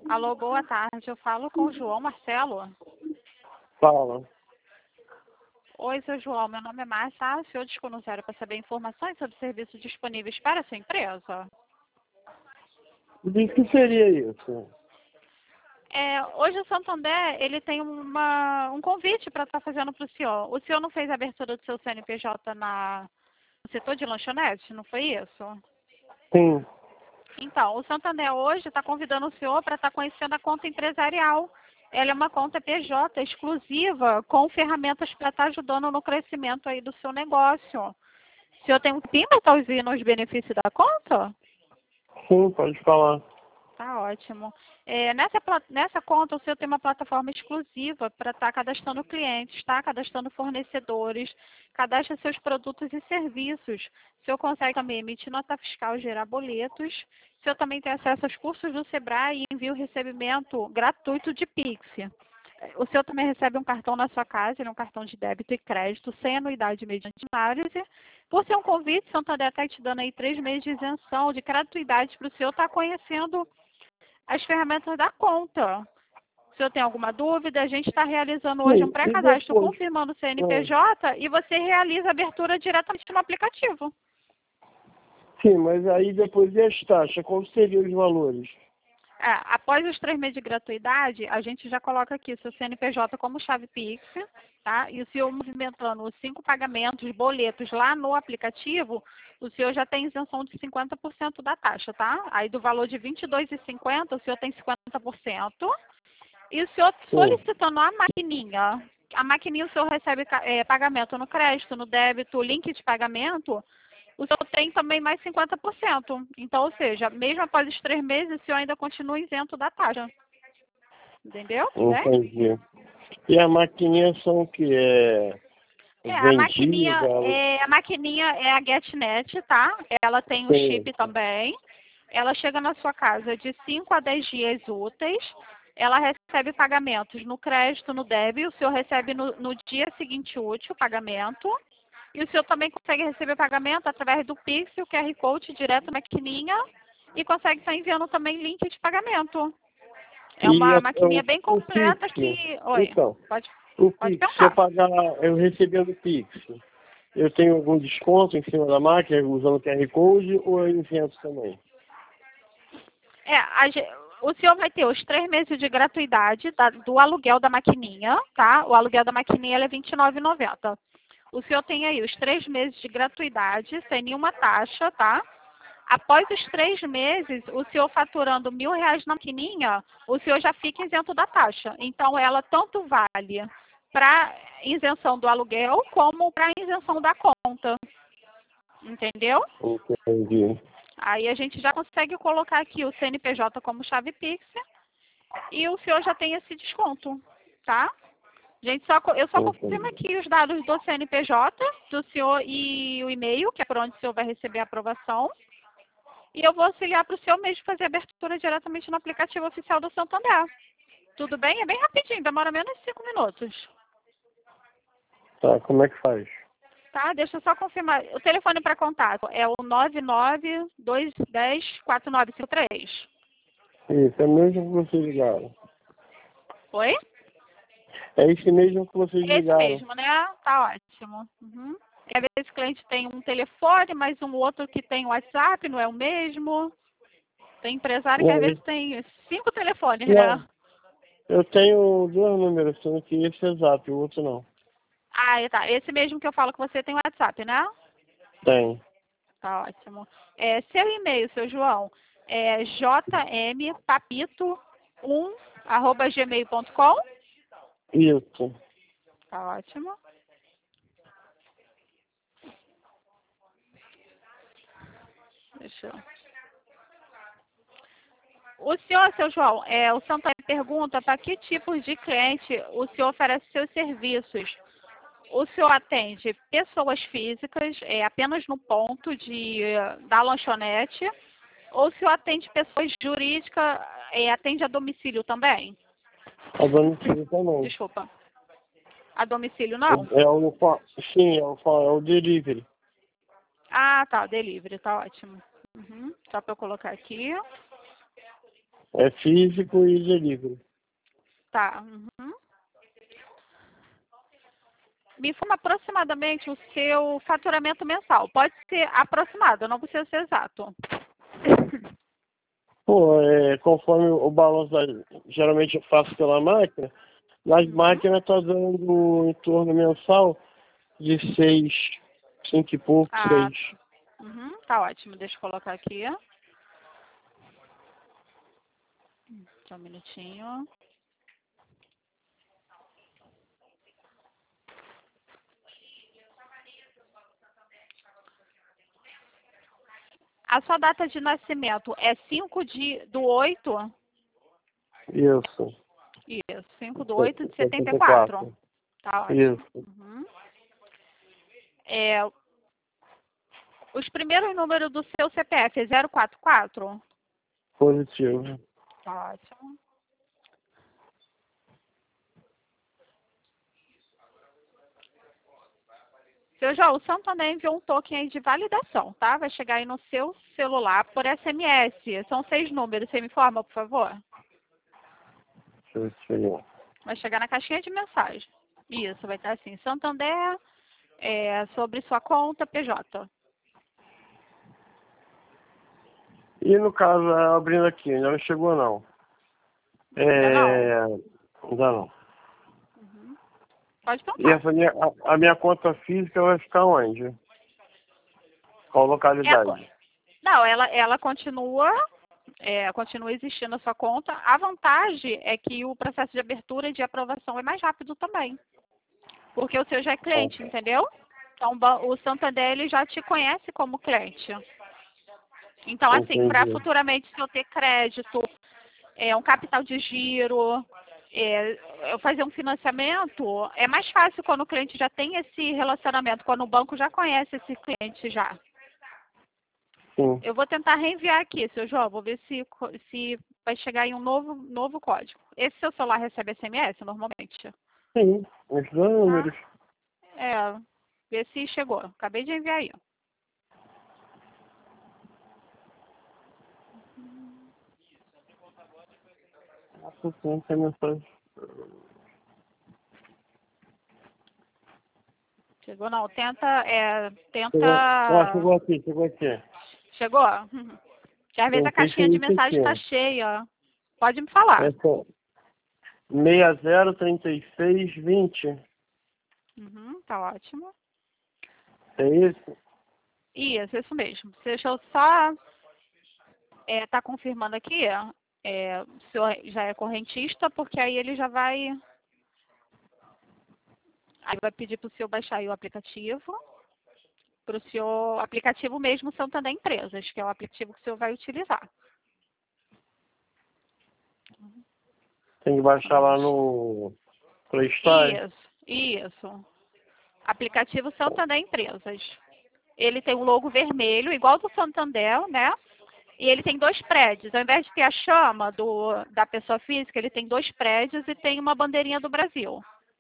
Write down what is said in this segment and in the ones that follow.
Alô, boa tarde. Eu falo com o João Marcelo. Fala. Oi, seu João. Meu nome é Márcia. O senhor discou no zero para saber informações sobre serviços disponíveis para a sua empresa? De que seria isso? Hoje o Santander ele tem um convite para estar fazendo para o senhor. O senhor não fez a abertura do seu CNPJ no setor de lanchonete, não foi isso? Sim. Então, o Santander hoje está convidando o senhor para estar conhecendo a conta empresarial. Ela é uma conta PJ exclusiva com ferramentas para estar ajudando no crescimento aí do seu negócio. O senhor tem um PIN para estar usando os benefícios da conta? Sim, pode falar. Tá ótimo. Nessa conta, o senhor tem uma plataforma exclusiva para estar cadastrando clientes, tá? Cadastrando fornecedores, cadastra seus produtos e serviços. O senhor consegue também emitir nota fiscal, gerar boletos. O senhor também tem acesso aos cursos do Sebrae e envia o recebimento gratuito de Pix. O senhor também recebe um cartão na sua casa, ele é um cartão de débito e crédito, sem anuidade mediante análise. Por ser um convite, Santander está te dando aí 3 meses de isenção, de gratuidade para o senhor estar conhecendo as ferramentas da conta. Se o senhor tem alguma dúvida, a gente está realizando hoje um Sim, e pré-cadastro depois? confirmando o CNPJ e você realiza a abertura diretamente no aplicativo. Sim, mas aí depois e as taxas? Quais seriam os valores? Após os 3 meses de gratuidade, a gente já coloca aqui seu CNPJ como chave Pix, tá? E o senhor movimentando os 5 pagamentos, boletos lá no aplicativo, o senhor já tem isenção de 50% da taxa, tá? Aí do valor de R$ 22,50, o senhor tem 50%. E o senhor Sim. solicitando a maquininha o senhor recebe pagamento no crédito, no débito, link de pagamento, o senhor tem também mais 50%. Então, ou seja, mesmo após os 3 meses, o senhor ainda continua isento da taxa. Entendeu? Tudo bem? Entendi. E a maquininha são o que? A maquininha, Vendiva? é a GetNet, tá? Ela tem um Sim. chip também. Ela chega na sua casa de 5 a 10 dias úteis. Ela recebe pagamentos no crédito, no débito. O senhor recebe no dia seguinte útil o pagamento. E o senhor também consegue receber pagamento através do Pix, o QR Code direto na maquininha. E consegue estar enviando também link de pagamento. É E uma maquininha bem o Pix? completa que... Oi, Então, pode o pode Pix, se eu perguntar. pagar, eu recebendo o Pix, eu tenho algum desconto em cima da máquina usando o QR Code ou eu invento também? O senhor vai ter os 3 meses de gratuidade do aluguel da maquininha, tá? O aluguel da maquininha é R$ 29,90. O senhor tem aí os 3 meses de gratuidade, sem nenhuma taxa, tá? Após os 3 meses, o senhor faturando R$ 1.000 na maquininha, o senhor já fica isento da taxa. Então, ela tanto vale para isenção do aluguel, como para isenção da conta. Entendeu? Entendi. Aí a gente já consegue colocar aqui o CNPJ como chave Pix e o senhor já tem esse desconto, tá? Gente, eu só confirmo Entendi. aqui os dados do CNPJ do senhor e o e-mail, que é por onde o senhor vai receber a aprovação. E eu vou auxiliar para o senhor mesmo fazer a abertura diretamente no aplicativo oficial do Santander. Tudo bem? É bem rapidinho, demora menos de 5 minutos. Tá, como é que faz? Tá? Deixa eu só confirmar. O telefone para contato é o 992104953. Isso, é mesmo que vocês ligaram. Oi? É esse mesmo que vocês Esse ligaram. mesmo, né? Tá ótimo. Uhum. E às vezes o cliente tem um telefone, mas um outro que tem o WhatsApp, não é o mesmo. Tem empresário que às Não, vezes tem 5 telefones, né? não, eu tenho dois números, sendo que esse é exato, o outro não. Tá. Esse mesmo que eu falo que você tem o WhatsApp, né? Tem. Tá ótimo. Seu e-mail, seu João, é jmpapito1@gmail.com. Isso. Tá ótimo. Deixa eu... O senhor, seu João, o Santander pergunta para que tipos de cliente o senhor oferece seus serviços. O senhor atende pessoas físicas, apenas no ponto da lanchonete, ou o senhor atende pessoas jurídicas, atende a domicílio também? A domicílio também. Desculpa. A domicílio não? Sim, é o delivery. Tá, delivery, tá ótimo. Uhum. Só para eu colocar aqui. É físico e delivery. Tá. Uhum. Me informa aproximadamente o seu faturamento mensal. Pode ser aproximado, não precisa ser exato. Pô, conforme o balanço, geralmente eu faço pela máquina, nas máquinas tá dando em torno mensal de 6, 5 e pouco, Ah, 6. tá ótimo. Deixa eu colocar aqui. Só um minutinho. A sua data de nascimento é 5/8? Isso. Isso, 5/8 de 74. 74. Tá ótimo. Isso. Os primeiros números do seu CPF é 044? Positivo. Tá ótimo. Seu João, o Santander enviou um token aí de validação, tá? Vai chegar aí no seu celular por SMS. São 6 números. Você me informa, por favor? Deixa eu ver. Vai chegar na caixinha de mensagem. Isso, vai estar assim, Santander, sobre sua conta PJ. E no caso, abrindo aqui, ainda não chegou não. Ainda não? Ainda não. Pode E perguntar. essa a minha conta física vai ficar onde? Qual localidade? Não, ela continua existindo a sua conta. A vantagem é que o processo de abertura e de aprovação é mais rápido também. Porque o seu já é cliente, entendeu? Então, o Santander ele já te conhece como cliente. Então, assim, para Entendi. futuramente se eu ter crédito, um capital de giro, eu fazer um financiamento, é mais fácil quando o cliente já tem esse relacionamento, quando o banco já conhece esse cliente já. Sim. Eu vou tentar reenviar aqui, seu João, vou ver se vai chegar em um novo código. Esse seu celular recebe SMS normalmente? Sim, esses dois números. Vê se chegou. Acabei de enviar aí. Tem mensagem. Chegou não, tenta. Chegou aqui, chegou aqui. Chegou? Que às vezes Eu a fiz caixinha de isso mensagem aqui. está cheia. Pode me falar. 603620. Tá ótimo. É isso? Isso mesmo. Deixa eu só tá confirmando aqui. O senhor já é correntista, porque aí ele já vai. Aí vai pedir para o senhor baixar aí o aplicativo. Para o senhor, aplicativo mesmo Santander Empresas, que é o aplicativo que o senhor vai utilizar. Tem que baixar lá no Play Store? Isso. Aplicativo Santander Empresas. Ele tem um logo vermelho, igual do Santander, né? E ele tem 2 prédios. Ao invés de ter a chama da pessoa física, ele tem 2 prédios e tem uma bandeirinha do Brasil.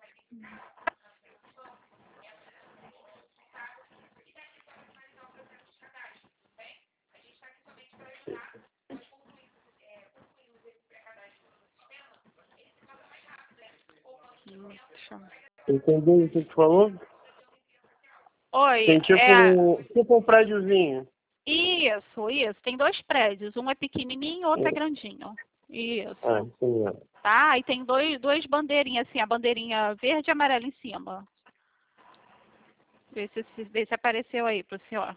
Entendeu o que você falou? Oi, Tem tipo um prédiozinho. Isso. Tem 2 prédios. Um é pequenininho, outro é grandinho. Isso. Sim. Tá? E tem duas bandeirinhas, assim, a bandeirinha verde e amarela em cima. Vê se apareceu aí pro senhor.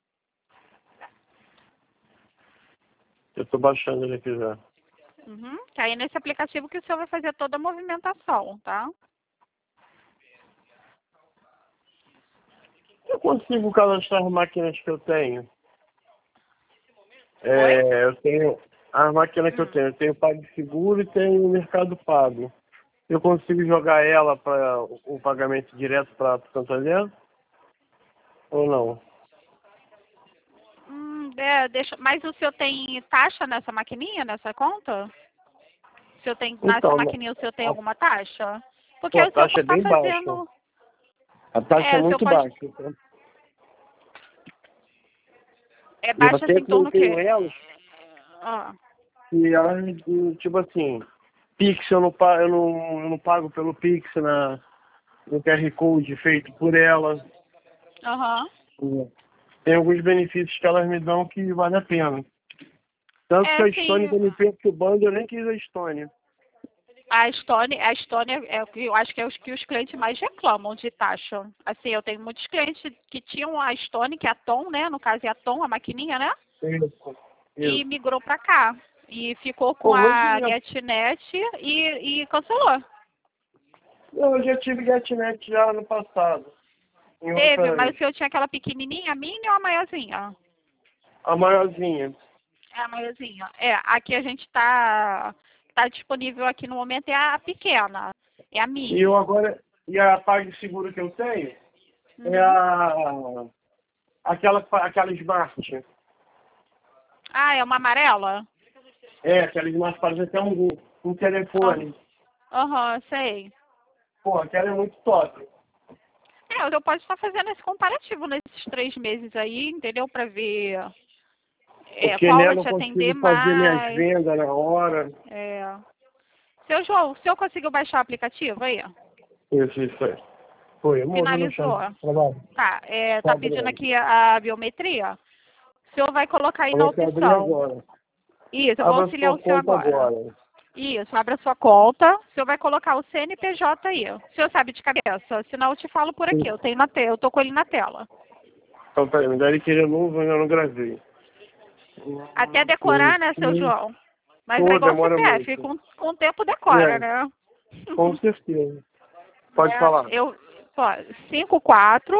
Eu tô baixando ele aqui já. Que aí é nesse aplicativo que o senhor vai fazer toda a movimentação, tá? Eu consigo cadastrar as máquinas que eu tenho. Oi? Eu tenho as máquinas que eu tenho. Eu tenho PagSeguro e tenho o Mercado Pago. Eu consigo jogar ela para o pagamento direto para o Santander? Ou não? Mas o senhor tem taxa nessa maquininha, nessa conta? O senhor tem, nessa Então, maquininha, o senhor tem alguma taxa? Porque pô, aí a o senhor taxa pode é estar bem baixa. fazendo. A taxa é O senhor muito pode. baixa. Então. É E baixa você assim em torno não do tem quê? elas? E ela, tipo assim, Pix eu não pago pelo Pix no QR Code feito por ela. Aham. Tem alguns benefícios que elas me dão que vale a pena. Tanto que a Stone Sim. tá me perturbando, eu nem quis a Stone. A Stone é o que eu acho que é os que os clientes mais reclamam de taxa. Assim, eu tenho muitos clientes que tinham a Stone, que é a Tom, né? No caso é a Tom, a maquininha, né? Isso. E Isso. migrou para cá. E ficou com Pô, a hoje GetNet e cancelou. eu já tive GetNet já no passado. Em Teve, outras. mas o seu tinha aquela pequenininha, a mini ou a maiorzinha? A maiorzinha. É a maiorzinha. É, aqui a gente tá disponível aqui no momento é a pequena, é a E eu mini. agora. E a PagSeguro que eu tenho é Uhum. aquela Smart. Ah, é uma amarela? É, aquela Smart parece até um telefone. Aham, sei. Pô, aquela é muito top. Eu posso estar fazendo esse comparativo nesses 3 meses aí, entendeu? Para ver Porque qual vai nela eu te atender consigo fazer minhas mais. vendas na hora. É. Seu João, o senhor conseguiu baixar o aplicativo aí? Isso aí. Foi, amor, eu não chamo Finalizou? de trabalho. Tá, Tá tá pedindo abrindo. aqui a biometria? O senhor vai colocar aí Eu na vou te abrir opção. agora. Isso, eu vou Abra auxiliar sua o senhor conta agora. agora. Isso, abra sua conta. O senhor vai colocar o CNPJ aí. O senhor sabe de cabeça, senão eu te falo por aqui. Eu tô com ele na tela. Então, peraí, me dá ele que ele é novo, eu não gravei. Até decorar, né, seu João? Mas é Pô, igual o demora CPF, muito. com o tempo decora, É, né? com certeza. Pode falar. Eu, ó, 54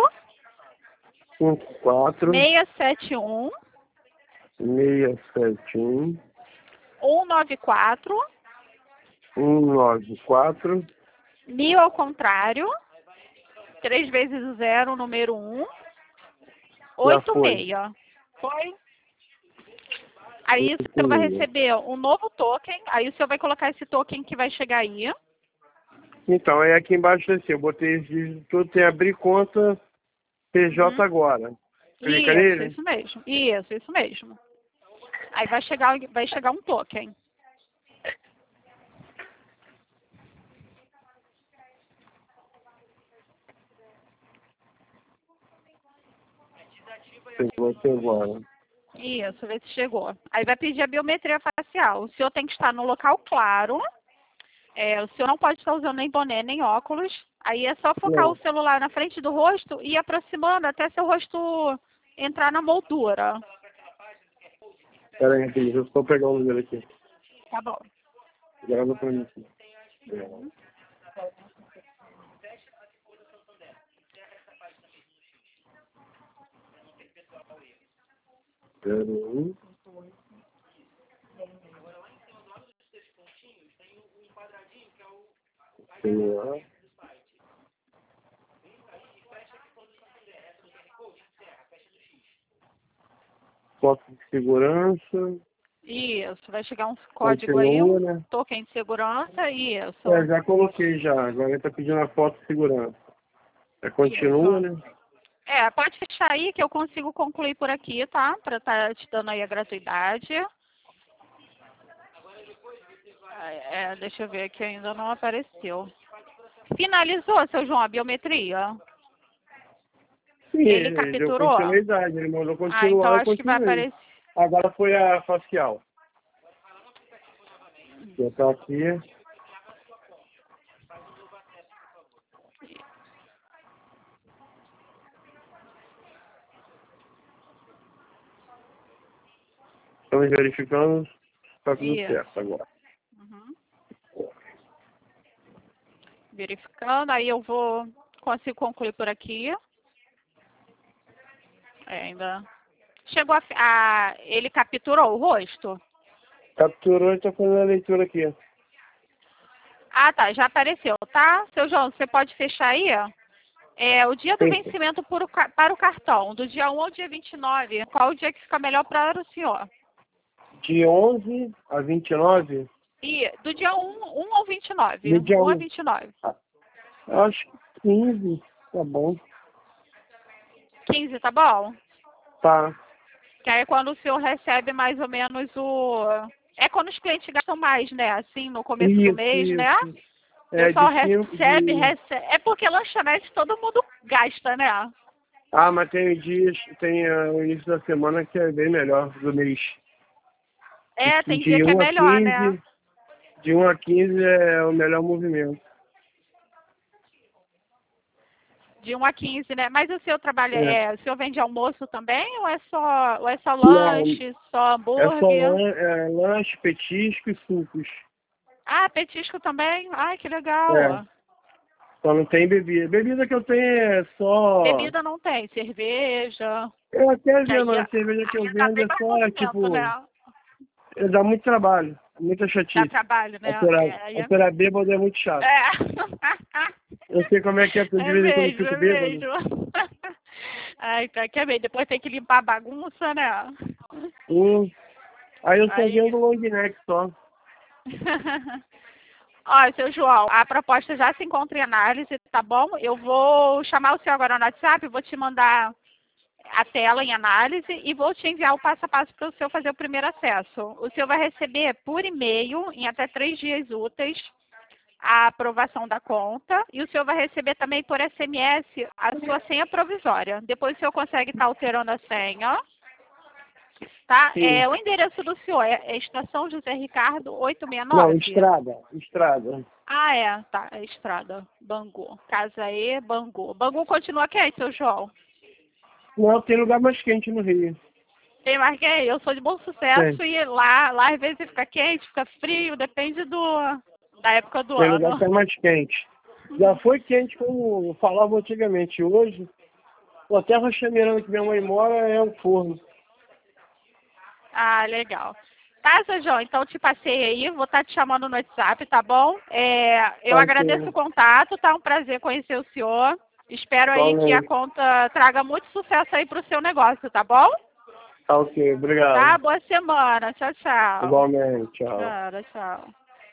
54 671 671 194 194 1000 ao contrário, 3 vezes o zero, número 1, Já foi. 86. Foi? Aí o senhor vai receber um novo token, aí o senhor vai colocar esse token que vai chegar aí. Então, aí aqui embaixo assim, eu botei esse dígito todo, tem abrir conta PJ Uhum. agora. Clica nele. Isso mesmo. Isso mesmo. Aí vai chegar um token. Chegou aqui agora. Isso, vê se chegou. Aí vai pedir a biometria facial. O senhor tem que estar no local claro. O senhor não pode estar usando nem boné, nem óculos. Aí é só focar o Não, celular na frente do rosto e ir aproximando até seu rosto entrar na moldura. pera aí, rapidinho, eu só pegar o número aqui. Tá bom. Grava pra mim aqui. 01 celular, foto de segurança, Isso, vai chegar um código aí, continua, um né? token de segurança, É, isso. já coloquei já. Agora ele tá pedindo a foto de segurança. É, continua, Isso. né? Pode fechar aí que eu consigo concluir por aqui, tá? Pra estar te dando aí a gratuidade. Deixa eu ver aqui, ainda não apareceu. Finalizou, seu João, a biometria? Sim, Ele ele deu capturou? continuidade. Ele mandou Então continuar, eu acho que vai continuei. aparecer. Agora foi a facial. Já tá aqui. Estamos verificando. Tá tudo Isso. certo agora. Uhum. Verificando, aí consigo concluir por aqui. Ainda. Chegou ele capturou o rosto? Capturou e tá fazendo a leitura aqui. Ah, tá, já apareceu, tá? Seu João, você pode fechar aí? O dia do Sim. vencimento para o cartão, do dia 1 ao dia 29. Qual o dia que fica melhor para o senhor? De 11 a 29. E do dia 1 ao 29. No dia 1 a 1. 29. Acho que 15. Tá bom. 15, tá bom? Tá. Que aí é quando o senhor recebe mais ou menos É quando os clientes gastam mais, né? Assim, no começo do mês, né? O É, pessoal de cinco, recebe. É porque lanchonete todo mundo gasta, né? Ah, mas tem dias, tem o início da semana que é bem melhor do mês. É, tem dia que é melhor, né? De 1 a 15 é o melhor movimento. De 1 a 15, né? Mas o seu trabalho o senhor vende almoço também ou é só Não, lanche, só é só hambúrguer? lanche, petisco e sucos. Ah, petisco também? Ai, que É, legal. só não tem bebida. Bebida que eu tenho é só... Bebida não tem, cerveja. Eu até Que vendo, a cerveja que eu dá vendo bem é mais só, movimento, tipo, né? dá muito trabalho, muita Dá chatice. trabalho, né? Operar bêbado é muito chato. É. Eu sei como é que é, de É vez em quando eu mesmo, fico é bêbado. mesmo. Ai, tá, quer ver? Depois tem que limpar a bagunça, né? Aí eu só Aí. vendo long neck só. Ó, seu João, a proposta já se encontra em análise, tá bom? Eu vou chamar o senhor agora no WhatsApp, vou te mandar a tela em análise e vou te enviar o passo a passo para o senhor fazer o primeiro acesso. O senhor vai receber por e-mail, em até 3 dias úteis, a aprovação da conta e o senhor vai receber também por SMS a sua senha provisória. Depois o senhor consegue estar alterando a senha. Tá? Sim. O endereço do senhor é Estação José Ricardo Não, 869? estrada. Ah, é. Tá. É Estrada. Bangu. Casa E, Bangu. Bangu continua quente, seu João? Não, tem lugar mais quente no Rio. Tem mais quente? Eu sou de Bom Sucesso e lá às vezes fica quente, fica frio, depende da época do Tem lugar ano. que é mais quente. Já foi quente como falavam antigamente. Hoje, a terra chameirando que minha mãe mora é um forno. Ah, legal. Tá, seu João, então te passei aí, vou estar te chamando no WhatsApp, tá bom? Eu Tá agradeço ok. o contato, tá um prazer conhecer o senhor. Espero aí que a Igualmente. conta traga muito sucesso aí pro seu negócio, tá bom? Tá ok, obrigado. Tá, boa semana. Tchau, tchau. Igualmente, tchau. Tchau.